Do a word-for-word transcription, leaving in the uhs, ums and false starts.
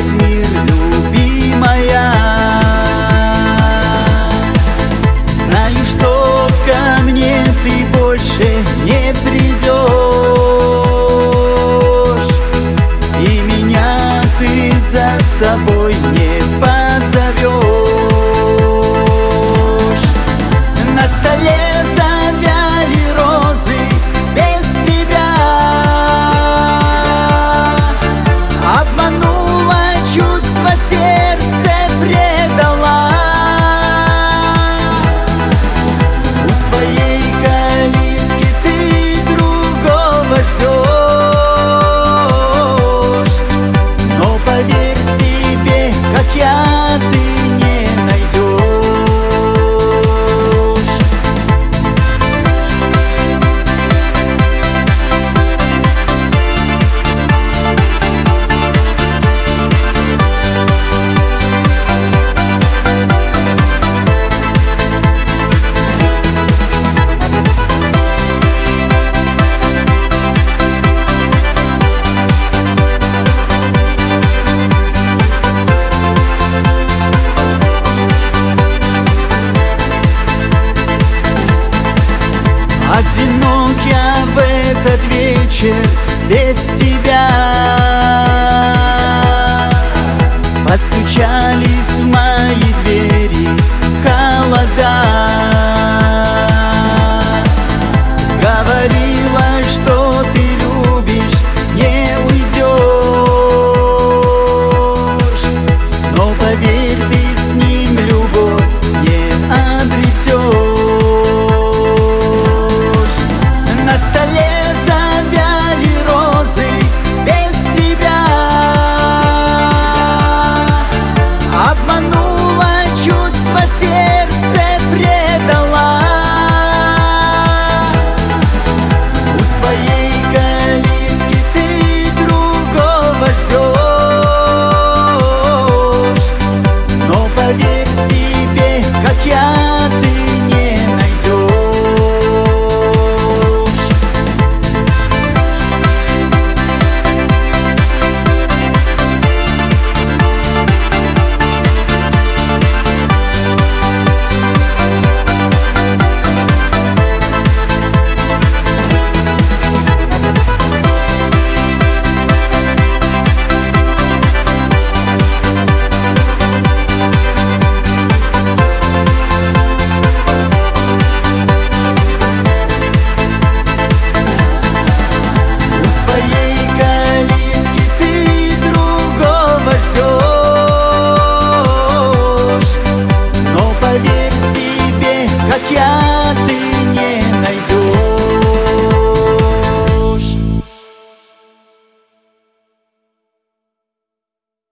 этот мир, любимая. Знаю, что ко мне ты больше не придешь, и меня ты за собой не позовешь. На столе завяли розы без тебя, обманула, чувства сердце предала. У своей калитки ты другого ждешь, но поверь себе, как я, ты не найдешь. Одинок я в этот вечер без тебя.